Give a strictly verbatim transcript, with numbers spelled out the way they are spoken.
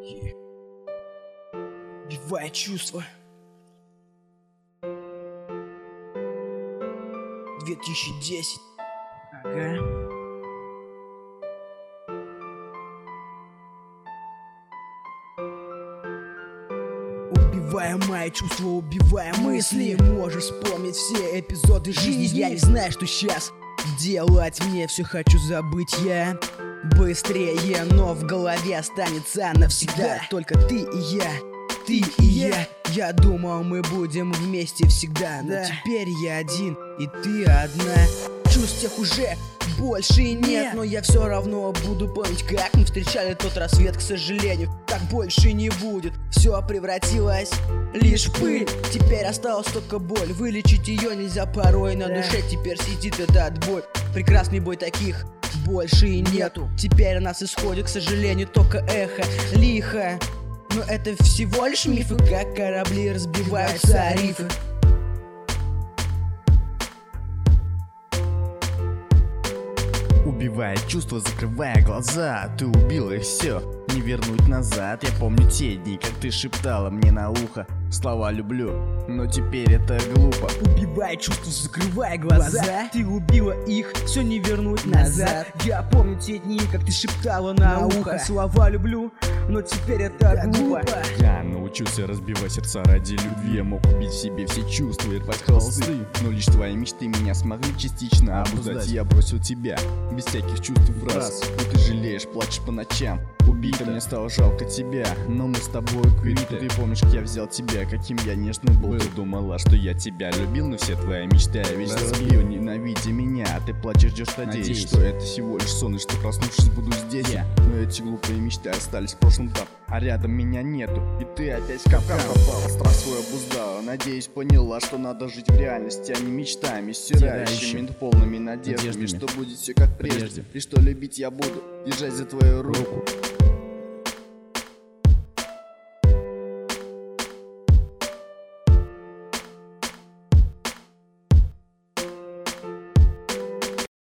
Yeah. Убивая чувства. две тысячи десять. Ага. Убивая мои чувства, убивая мысли. Можешь вспомнить все эпизоды жизни. Я не знаю, что сейчас делать мне. Все хочу забыть я быстрее, но в голове останется навсегда только ты и я, ты и я. Я думал, мы будем вместе всегда, но теперь я один и ты одна. Чувств тех уже больше нет, но я все равно буду помнить, как мы встречали тот рассвет. К сожалению, так больше не будет. Все превратилось лишь в пыль. Теперь осталась только боль. Вылечить ее нельзя порой. На душе теперь сидит этот боль. Прекрасный бой, таких больше и нету. Теперь нас исходит, к сожалению, только эхо. Лихо, но это всего лишь мифы, как корабли разбиваются о рифы. Убивая чувства, закрывая глаза, ты убил их все, не вернуть назад. Я помню те дни, как ты шептала мне на ухо слова «люблю», но теперь это глупо. Убивая чувства, закрывая глаза, глаза. Ты убила их, все не вернуть назад. Я помню те дни, как ты шептала на, на ухо, ухо слова «люблю», но теперь это да, глупо. Я научился разбивать сердца ради любви. Я мог убить в себе все чувства и рвать холсты, но лишь твои мечты меня смогли частично обуздать. Я бросил тебя без всяких чувств в раз. И ты жалеешь, плачешь по ночам. Убито, мне стало жалко тебя, но мы с тобой квиты. Ты помнишь, как я взял тебя, каким я нежным был. Ты думала, что я тебя любил, но все твои мечты я весь разбил. Ненавидя меня, а ты плачешь, ждешь, надеюсь, что это всего лишь сон, и что проснувшись буду здесь. Yeah. Но эти глупые мечты остались в прошлом там, а рядом меня нету. И ты опять в капкан попала, страх свой обуздала. Надеюсь, поняла, что надо жить в реальности, а не мечтами, стирающими полными надеждами, надеждами. Что будет все как прежде, прежде. И что любить я буду, держать за твою руку.